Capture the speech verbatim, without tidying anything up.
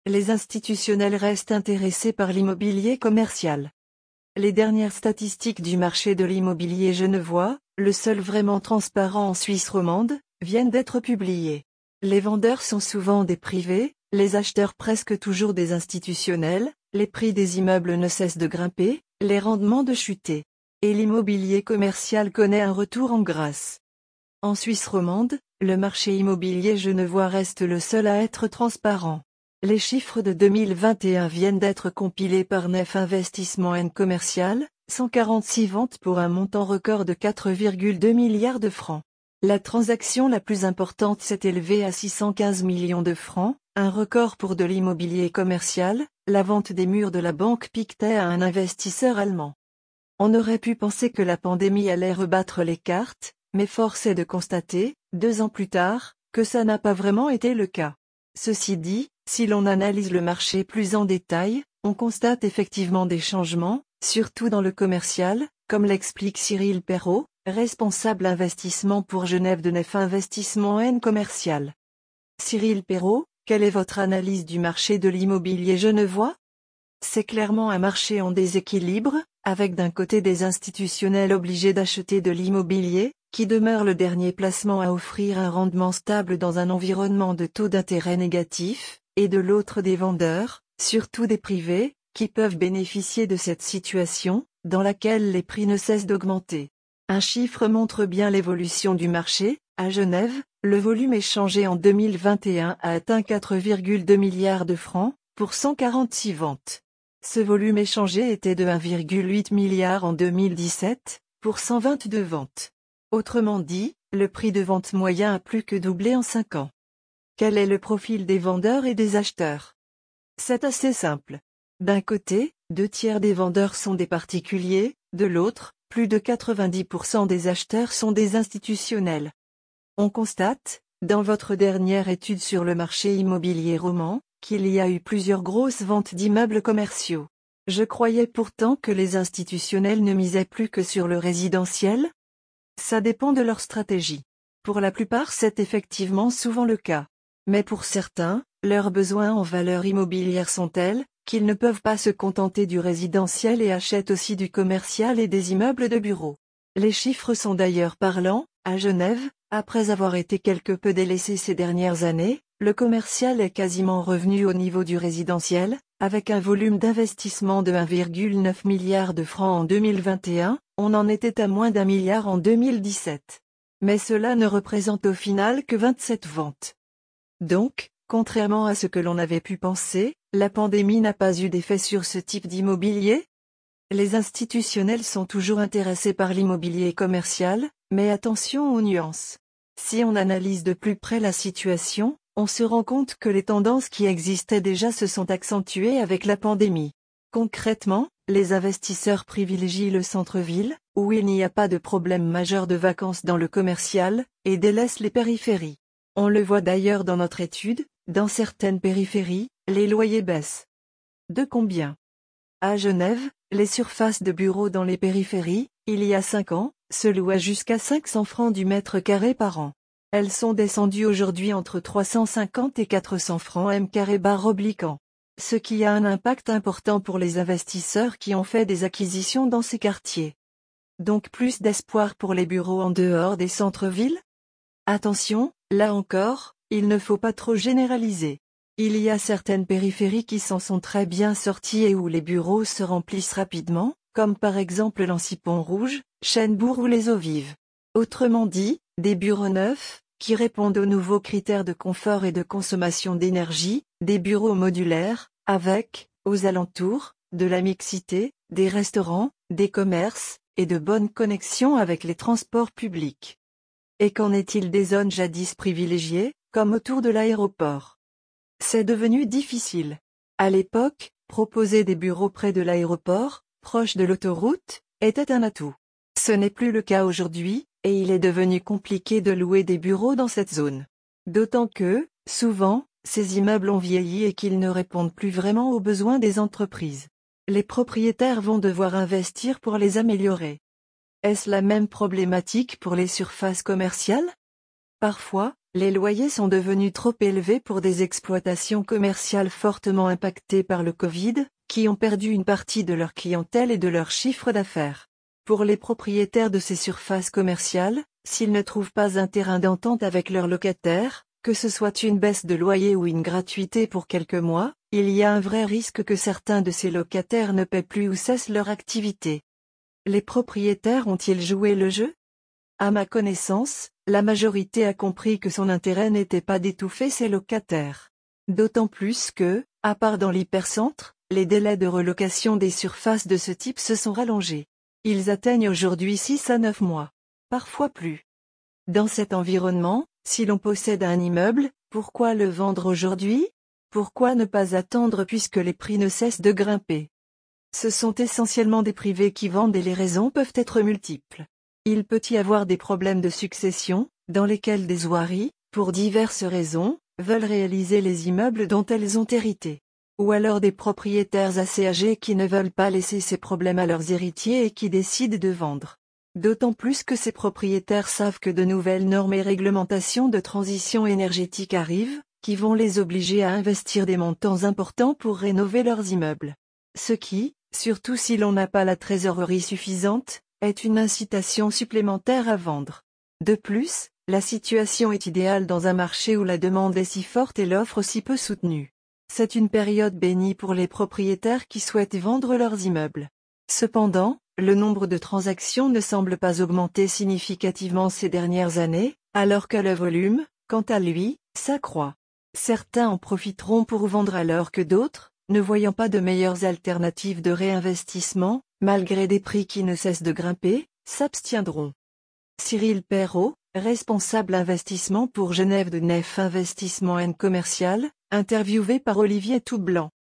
les institutionnels restent intéressés par l'immobilier commercial. Les dernières statistiques du marché de l'immobilier genevois, le seul vraiment transparent en Suisse romande, viennent d'être publiées. Les vendeurs sont souvent des privés, les acheteurs presque toujours des institutionnels, les prix des immeubles ne cessent de grimper, les rendements de chuter. Et l'immobilier commercial connaît un retour en grâce. En Suisse romande, le marché immobilier genevois reste le seul à être transparent. Les chiffres de deux mille vingt et un viennent d'être compilés par Nef Investissement and Commercial, cent quarante-six ventes pour un montant record de quatre virgule deux milliards de francs. La transaction la plus importante s'est élevée à six cent quinze millions de francs, un record pour de l'immobilier commercial, la vente des murs de la banque Pictet à un investisseur allemand. On aurait pu penser que la pandémie allait rebattre les cartes, mais force est de constater, deux ans plus tard, que ça n'a pas vraiment été le cas. Ceci dit, si l'on analyse le marché plus en détail, on constate effectivement des changements, surtout dans le commercial, comme l'explique Cyril Perrault, responsable investissement pour Genève de Nef Investissement and Commercial. Cyril Perrault, quelle est votre analyse du marché de l'immobilier genevois ? C'est clairement un marché en déséquilibre, avec d'un côté des institutionnels obligés d'acheter de l'immobilier, qui demeure le dernier placement à offrir un rendement stable dans un environnement de taux d'intérêt négatif, et de l'autre des vendeurs, surtout des privés, qui peuvent bénéficier de cette situation, dans laquelle les prix ne cessent d'augmenter. Un chiffre montre bien l'évolution du marché. À Genève, le volume échangé en deux mille vingt et un a atteint quatre virgule deux milliards de francs, pour cent quarante-six ventes. Ce volume échangé était de un virgule huit milliard en deux mille dix-sept, pour cent vingt-deux ventes. Autrement dit, le prix de vente moyen a plus que doublé en cinq ans. Quel est le profil des vendeurs et des acheteurs ? C'est assez simple. D'un côté, deux tiers des vendeurs sont des particuliers, de l'autre, plus de quatre-vingt-dix pour cent des acheteurs sont des institutionnels. On constate, dans votre dernière étude sur le marché immobilier roman, qu'il y a eu plusieurs grosses ventes d'immeubles commerciaux. Je croyais pourtant que les institutionnels ne misaient plus que sur le résidentiel ? Ça dépend de leur stratégie. Pour la plupart, c'est effectivement souvent le cas. Mais pour certains, leurs besoins en valeur immobilière sont tels, qu'ils ne peuvent pas se contenter du résidentiel et achètent aussi du commercial et des immeubles de bureaux. Les chiffres sont d'ailleurs parlants. À Genève, après avoir été quelque peu délaissé ces dernières années, le commercial est quasiment revenu au niveau du résidentiel, avec un volume d'investissement de un virgule neuf milliard de francs en deux mille vingt et un, on en était à moins d'un milliard en deux mille dix-sept. Mais cela ne représente au final que vingt-sept ventes. Donc, contrairement à ce que l'on avait pu penser, la pandémie n'a pas eu d'effet sur ce type d'immobilier ? Les institutionnels sont toujours intéressés par l'immobilier commercial, mais attention aux nuances. Si on analyse de plus près la situation, on se rend compte que les tendances qui existaient déjà se sont accentuées avec la pandémie. Concrètement, les investisseurs privilégient le centre-ville, où il n'y a pas de problème majeur de vacances dans le commercial, et délaissent les périphéries. On le voit d'ailleurs dans notre étude, dans certaines périphéries, les loyers baissent. De combien ? À Genève, les surfaces de bureaux dans les périphéries, il y a cinq ans, se louaient jusqu'à cinq cents francs du mètre carré par an. Elles sont descendues aujourd'hui entre trois cent cinquante et quatre cents francs m carré barre obliquant. Ce qui a un impact important pour les investisseurs qui ont fait des acquisitions dans ces quartiers. Donc plus d'espoir pour les bureaux en dehors des centres-villes ? Attention, là encore, il ne faut pas trop généraliser. Il y a certaines périphéries qui s'en sont très bien sorties et où les bureaux se remplissent rapidement, comme par exemple Lancy-Pont-Rouge, Chênebourg ou les Eaux-Vives. Autrement dit, des bureaux neufs, qui répondent aux nouveaux critères de confort et de consommation d'énergie, des bureaux modulaires, avec, aux alentours, de la mixité, des restaurants, des commerces, et de bonnes connexions avec les transports publics. Et qu'en est-il des zones jadis privilégiées, comme autour de l'aéroport ? C'est devenu difficile. À l'époque, proposer des bureaux près de l'aéroport, proche de l'autoroute, était un atout. Ce n'est plus le cas aujourd'hui, et il est devenu compliqué de louer des bureaux dans cette zone. D'autant que, souvent, ces immeubles ont vieilli et qu'ils ne répondent plus vraiment aux besoins des entreprises. Les propriétaires vont devoir investir pour les améliorer. Est-ce la même problématique pour les surfaces commerciales ? Parfois, Les loyers sont devenus trop élevés pour des exploitations commerciales fortement impactées par le Covid, qui ont perdu une partie de leur clientèle et de leur chiffre d'affaires. Pour les propriétaires de ces surfaces commerciales, s'ils ne trouvent pas un terrain d'entente avec leurs locataires, que ce soit une baisse de loyer ou une gratuité pour quelques mois, il y a un vrai risque que certains de ces locataires ne paient plus ou cessent leur activité. Les propriétaires ont-ils joué le jeu? À ma connaissance, la majorité a compris que son intérêt n'était pas d'étouffer ses locataires. D'autant plus que, à part dans l'hypercentre, les délais de relocation des surfaces de ce type se sont rallongés. Ils atteignent aujourd'hui six à neuf mois. Parfois plus. Dans cet environnement, si l'on possède un immeuble, pourquoi le vendre aujourd'hui? Pourquoi ne pas attendre puisque les prix ne cessent de grimper? Ce sont essentiellement des privés qui vendent et les raisons peuvent être multiples. Il peut y avoir des problèmes de succession, dans lesquels des ouaries, pour diverses raisons, veulent réaliser les immeubles dont elles ont hérité. Ou alors des propriétaires assez âgés qui ne veulent pas laisser ces problèmes à leurs héritiers et qui décident de vendre. D'autant plus que ces propriétaires savent que de nouvelles normes et réglementations de transition énergétique arrivent, qui vont les obliger à investir des montants importants pour rénover leurs immeubles. Ce qui, surtout si l'on n'a pas la trésorerie suffisante, est une incitation supplémentaire à vendre. De plus, la situation est idéale dans un marché où la demande est si forte et l'offre si peu soutenue. C'est une période bénie pour les propriétaires qui souhaitent vendre leurs immeubles. Cependant, le nombre de transactions ne semble pas augmenter significativement ces dernières années, alors que le volume, quant à lui, s'accroît. Certains en profiteront pour vendre alors que d'autres, ne voyant pas de meilleures alternatives de réinvestissement, malgré des prix qui ne cessent de grimper, s'abstiendront. Cyril Perrault, responsable investissement pour Genève de Nef Investissement and Commercial, interviewé par Olivier Toublanc.